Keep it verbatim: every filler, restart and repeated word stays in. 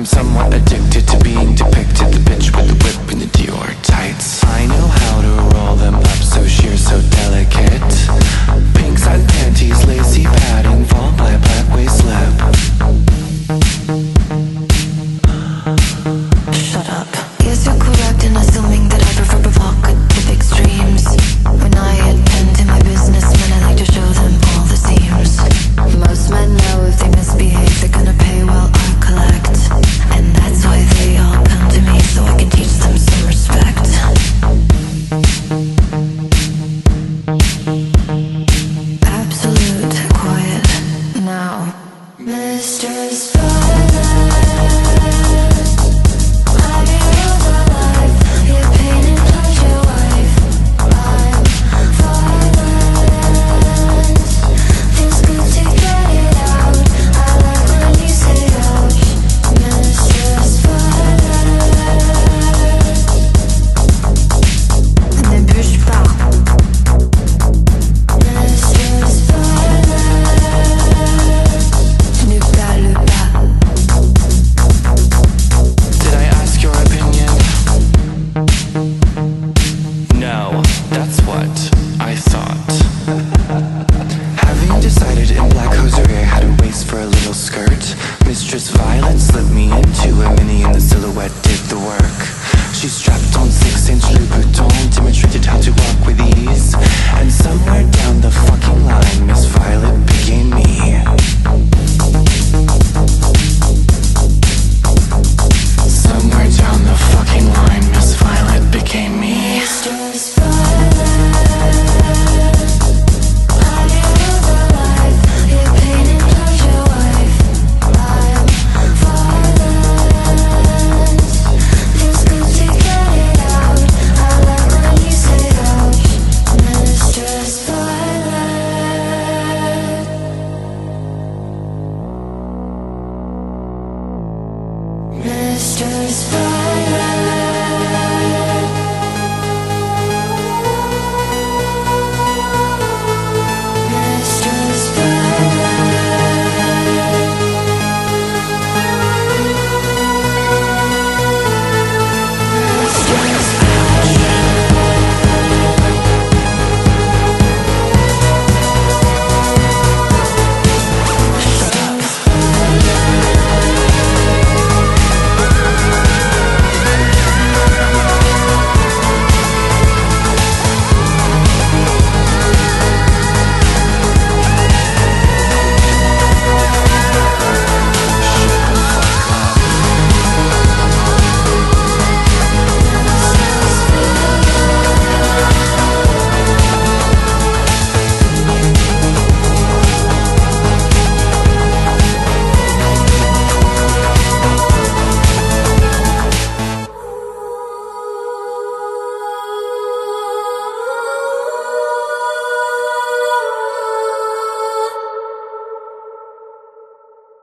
somewhat addicted to being depicted, the bitch with the whip and the Dior tights. I know how to roll them up so sheer, so delicate. Pink satin panties, lacy padding, followed by a black waist slip. Shut up. Yes, you're correct in assuming that I prefer provocative extremes. When I attend to my businessmen, I like to show them all the seams. Most men know if they misbehave, they're gonna pay while I collect. And that's why they all come to me, so I can teach them some respect. Absolute quiet now. Mister Spotlight, I'll be your life. Your pain and pleasure wife. I'm violent. Feels good to get it out. I like when you say ouch. Mister Spotlight. Ne bouge pas. Mister Spotlight. Ne parle pas. Did I ask your opinion? No, that's what